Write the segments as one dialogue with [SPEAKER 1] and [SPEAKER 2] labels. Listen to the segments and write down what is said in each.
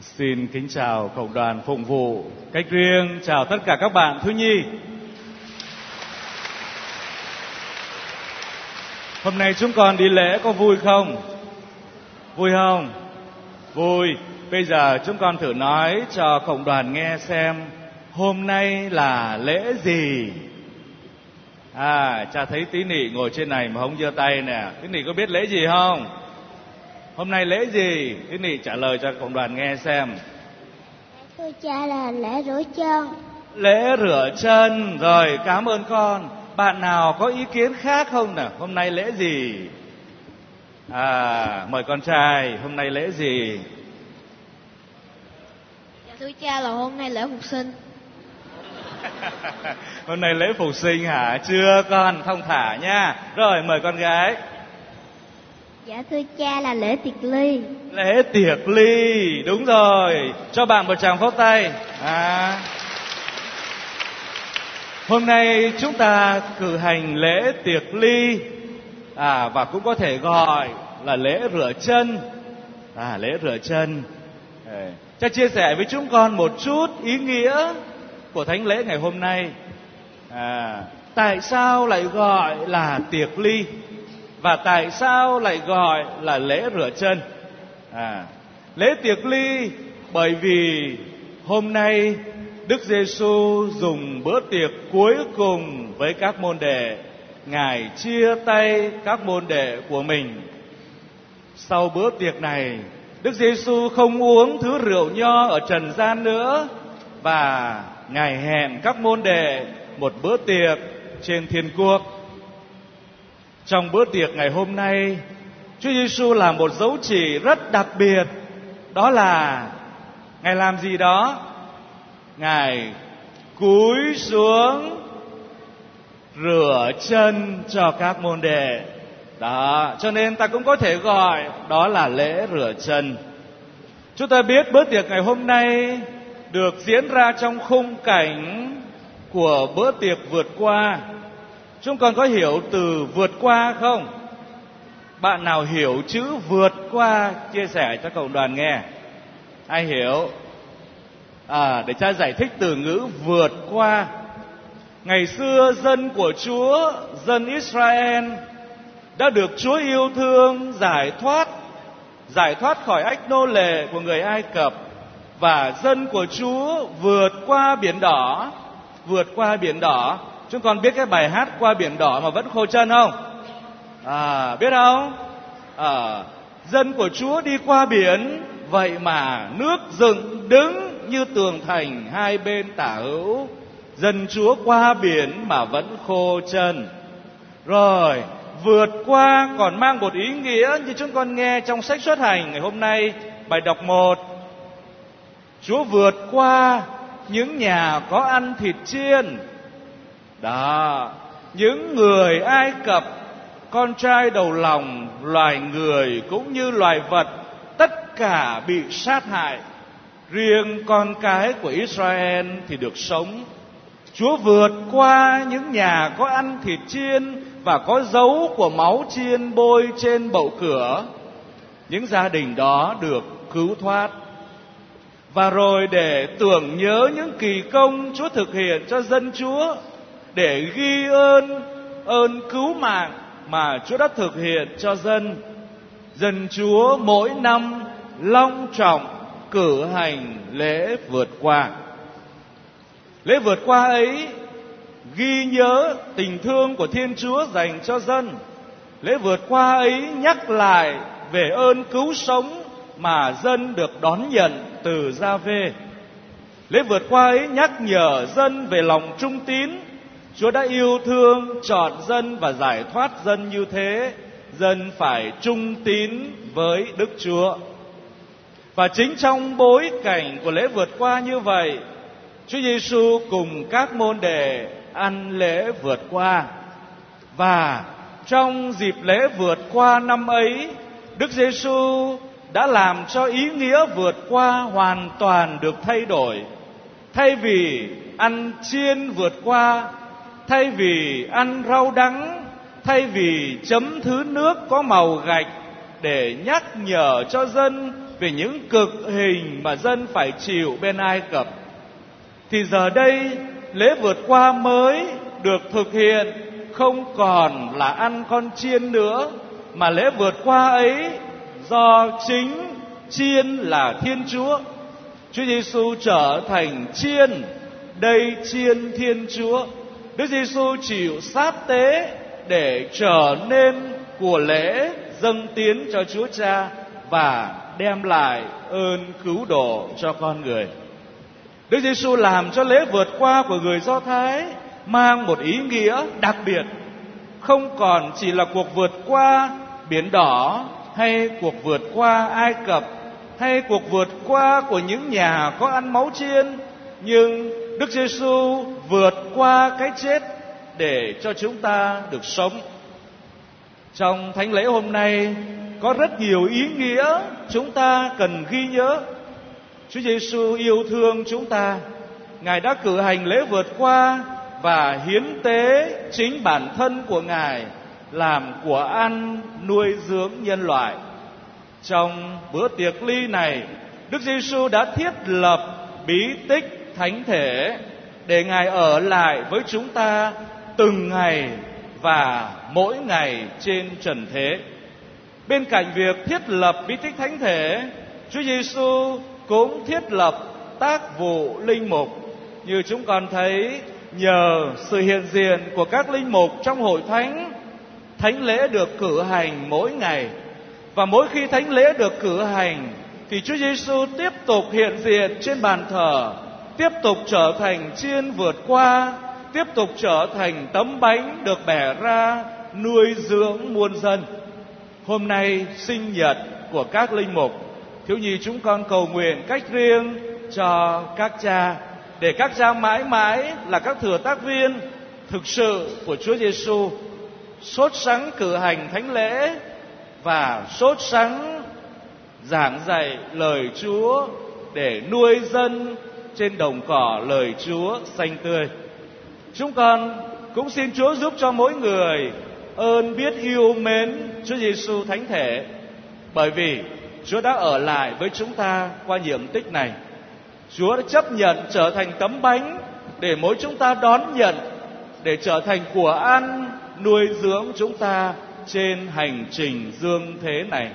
[SPEAKER 1] Xin kính chào cộng đoàn phụng vụ cách riêng, chào tất cả các bạn thiếu nhi. Hôm nay chúng con đi lễ có vui không? Vui không? Vui. Bây giờ chúng con thử nói cho cộng đoàn nghe xem hôm nay là lễ gì? Cha thấy Tí Nị ngồi trên này mà không giơ tay nè. Tí Nị có biết lễ gì không? Hôm nay lễ gì? Tí Nị trả lời cho cộng đoàn nghe xem.
[SPEAKER 2] Thưa cha là lễ rửa chân.
[SPEAKER 1] Lễ rửa chân. Rồi, cảm ơn con. Bạn nào có ý kiến khác không nào? Hôm nay lễ gì? Mời con trai, hôm nay lễ gì?
[SPEAKER 2] Dạ thưa cha là hôm nay lễ phục sinh.
[SPEAKER 1] Hôm nay lễ phục sinh hả? Chưa con, thông thả nha. Rồi, mời con gái.
[SPEAKER 2] Dạ thưa cha là lễ tiệc ly.
[SPEAKER 1] Lễ tiệc ly, đúng rồi. Cho bạn một tràng pháo tay. Hôm nay chúng ta cử hành lễ tiệc ly, và cũng có thể gọi là lễ rửa chân. Lễ rửa chân. Cha chia sẻ với chúng con một chút ý nghĩa của thánh lễ ngày hôm nay. Tại sao lại gọi là tiệc ly? Và tại sao lại gọi là lễ rửa chân? Lễ tiệc ly bởi vì hôm nay Đức Giêsu dùng bữa tiệc cuối cùng với các môn đệ. Ngài chia tay các môn đệ của mình. Sau bữa tiệc này, Đức Giêsu không uống thứ rượu nho ở trần gian nữa, và Ngài hẹn các môn đệ một bữa tiệc trên thiên quốc. Trong bữa tiệc ngày hôm nay, Chúa Giêsu làm một dấu chỉ rất đặc biệt. Đó là Ngài làm gì đó? Ngài cúi xuống rửa chân cho các môn đệ. Đó, cho nên ta cũng có thể gọi đó là lễ rửa chân. Chúng ta biết bữa tiệc ngày hôm nay được diễn ra trong khung cảnh của bữa tiệc vượt qua. Chúng con có hiểu từ vượt qua không? Bạn nào hiểu chữ vượt qua chia sẻ cho cộng đoàn nghe. Ai hiểu? Để cha giải thích từ ngữ vượt qua. Ngày xưa dân của Chúa, dân Israel đã được Chúa yêu thương giải thoát khỏi ách nô lệ của người Ai Cập, và dân của Chúa vượt qua biển đỏ. Vượt qua biển đỏ. Chúng con biết cái bài hát qua biển đỏ mà vẫn khô chân không? Biết không? Dân của Chúa đi qua biển, vậy mà nước dựng đứng như tường thành hai bên tả hữu. Dân Chúa qua biển mà vẫn khô chân. Rồi, vượt qua còn mang một ý nghĩa như chúng con nghe trong sách Xuất Hành ngày hôm nay, bài đọc 1. Chúa vượt qua những nhà có ăn thịt chiên. Đó, những người Ai Cập, con trai đầu lòng, loài người cũng như loài vật, tất cả bị sát hại. Riêng con cái của Israel thì được sống. Chúa vượt qua những nhà có ăn thịt chiên và có dấu của máu chiên bôi trên bậu cửa. Những gia đình đó được cứu thoát. Và rồi để tưởng nhớ những kỳ công Chúa thực hiện cho dân Chúa, để ghi ơn cứu mạng mà Chúa đã thực hiện cho dân Chúa mỗi năm long trọng cử hành lễ vượt qua. Lễ vượt qua ấy ghi nhớ tình thương của Thiên Chúa dành cho dân. Lễ vượt qua ấy nhắc lại về ơn cứu sống mà dân được đón nhận từ Gia-vê. Lễ vượt qua ấy nhắc nhở dân về lòng trung tín. Chúa đã yêu thương, chọn dân và giải thoát dân như thế. Dân phải trung tín với Đức Chúa. Và chính trong bối cảnh của lễ vượt qua như vậy, Chúa Giêsu cùng các môn đệ ăn lễ vượt qua. Và trong dịp lễ vượt qua năm ấy, Đức Giêsu đã làm cho ý nghĩa vượt qua hoàn toàn được thay đổi. Thay vì ăn chiên vượt qua, thay vì ăn rau đắng, thay vì chấm thứ nước có màu gạch để nhắc nhở cho dân về những cực hình mà dân phải chịu bên Ai Cập, thì giờ đây lễ vượt qua mới được thực hiện không còn là ăn con chiên nữa, mà lễ vượt qua ấy do chính chiên là Thiên Chúa. Chúa Giêsu trở thành chiên, đây chiên Thiên Chúa. Đức Giêsu chịu sát tế để trở nên của lễ dâng tiến cho Chúa Cha và đem lại ơn cứu độ cho con người. Đức Giêsu làm cho lễ vượt qua của người Do Thái mang một ý nghĩa đặc biệt, không còn chỉ là cuộc vượt qua Biển Đỏ, hay cuộc vượt qua Ai Cập, hay cuộc vượt qua của những nhà có ăn máu chiên, nhưng Đức Giêsu vượt qua cái chết để cho chúng ta được sống. Trong thánh lễ hôm nay có rất nhiều ý nghĩa chúng ta cần ghi nhớ. Chúa Giêsu yêu thương chúng ta, Ngài đã cử hành lễ vượt qua và hiến tế chính bản thân của Ngài làm của ăn nuôi dưỡng nhân loại. Trong bữa tiệc ly này, Đức Giêsu đã thiết lập bí tích thánh thể để Ngài ở lại với chúng ta từng ngày và mỗi ngày trên trần thế. Bên cạnh việc thiết lập bí tích thánh thể, Chúa Giêsu cũng thiết lập tác vụ linh mục. Như chúng con thấy, nhờ sự hiện diện của các linh mục trong hội thánh, thánh lễ được cử hành mỗi ngày. Và mỗi khi thánh lễ được cử hành thì Chúa Giêsu tiếp tục hiện diện trên bàn thờ, tiếp tục trở thành chiên vượt qua, tiếp tục trở thành tấm bánh được bẻ ra nuôi dưỡng muôn dân. Hôm nay sinh nhật của các linh mục, thiếu nhi chúng con cầu nguyện cách riêng cho các cha, để các cha mãi mãi là các thừa tác viên thực sự của Chúa Giêsu, sốt sắng cử hành thánh lễ và sốt sắng giảng dạy lời Chúa để nuôi dân trên đồng cỏ lời Chúa xanh tươi. Chúng con cũng xin Chúa giúp cho mỗi người ơn biết yêu mến Chúa Giêsu thánh thể, bởi vì Chúa đã ở lại với chúng ta qua nhiệm tích này. Chúa đã chấp nhận trở thành tấm bánh để mỗi chúng ta đón nhận, để trở thành của ăn nuôi dưỡng chúng ta trên hành trình dương thế này.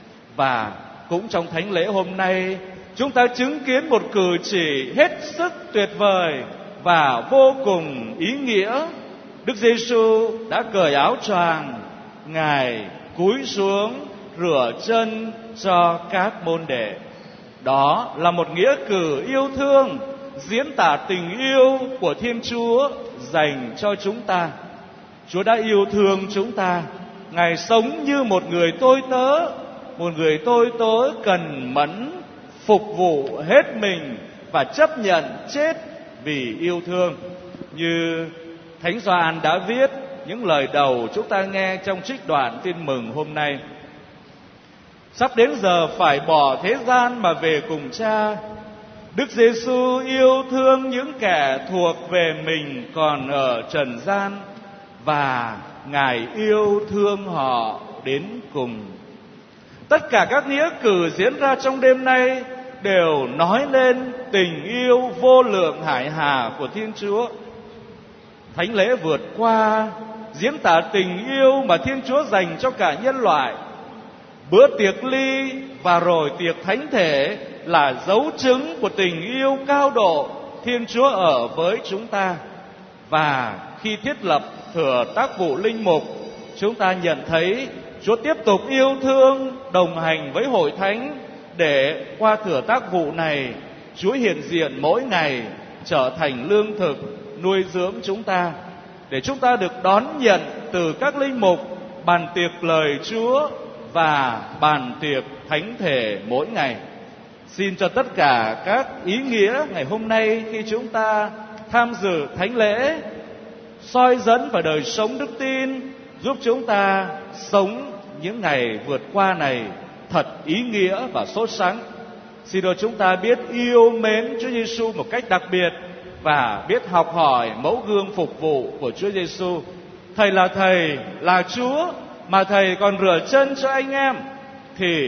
[SPEAKER 1] Và cũng trong thánh lễ hôm nay, chúng ta chứng kiến một cử chỉ hết sức tuyệt vời và vô cùng ý nghĩa. Đức Giêsu đã cởi áo choàng, Ngài cúi xuống rửa chân cho các môn đệ. Đó là một nghĩa cử yêu thương, diễn tả tình yêu của Thiên Chúa dành cho chúng ta. Chúa đã yêu thương chúng ta. Ngài sống như một người tôi tớ, một người tôi tớ cần mẫn, phục vụ hết mình và chấp nhận chết vì yêu thương. Như Thánh Gioan đã viết những lời đầu chúng ta nghe trong trích đoạn Tin mừng hôm nay: sắp đến giờ phải bỏ thế gian mà về cùng Cha. Đức Giêsu yêu thương những kẻ thuộc về mình còn ở trần gian, và Ngài yêu thương họ đến cùng. Tất cả các nghĩa cử diễn ra trong đêm nay đều nói lên tình yêu vô lượng hải hà của Thiên Chúa. Thánh lễ vượt qua diễn tả tình yêu mà Thiên Chúa dành cho cả nhân loại. Bữa tiệc ly và rồi tiệc thánh thể là dấu chứng của tình yêu cao độ Thiên Chúa ở với chúng ta. Và khi thiết lập thừa tác vụ linh mục, chúng ta nhận thấy Chúa tiếp tục yêu thương, đồng hành với hội thánh, để qua thừa tác vụ này, Chúa hiện diện mỗi ngày, trở thành lương thực nuôi dưỡng chúng ta, để chúng ta được đón nhận từ các linh mục bàn tiệc lời Chúa và bàn tiệc thánh thể mỗi ngày. Xin cho tất cả các ý nghĩa ngày hôm nay khi chúng ta tham dự thánh lễ soi dẫn vào đời sống đức tin, giúp chúng ta sống những ngày vượt qua này thật ý nghĩa và sốt sắng. Xin cho chúng ta biết yêu mến Chúa Giêsu một cách đặc biệt và biết học hỏi mẫu gương phục vụ của Chúa Giêsu. Thầy là Thầy, là Chúa, mà Thầy còn rửa chân cho anh em, thì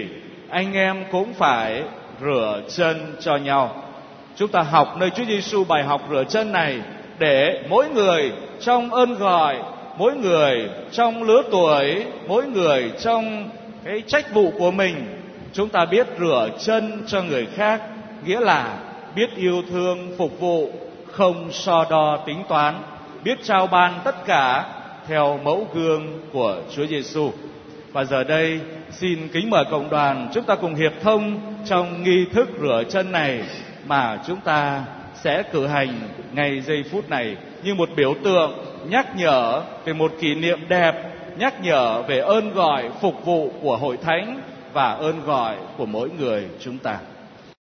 [SPEAKER 1] anh em cũng phải rửa chân cho nhau. Chúng ta học nơi Chúa Giêsu bài học rửa chân này để mỗi người trong ơn gọi, mỗi người trong lứa tuổi, mỗi người trong cái trách vụ của mình, chúng ta biết rửa chân cho người khác, nghĩa là biết yêu thương, phục vụ, không so đo tính toán, biết trao ban tất cả theo mẫu gương của Chúa Giêsu. Và giờ đây xin kính mời cộng đoàn chúng ta cùng hiệp thông trong nghi thức rửa chân này mà chúng ta sẽ cử hành ngay giây phút này như một biểu tượng nhắc nhở về một kỷ niệm đẹp, nhắc nhở về ơn gọi phục vụ của Hội Thánh và ơn gọi của mỗi người chúng ta.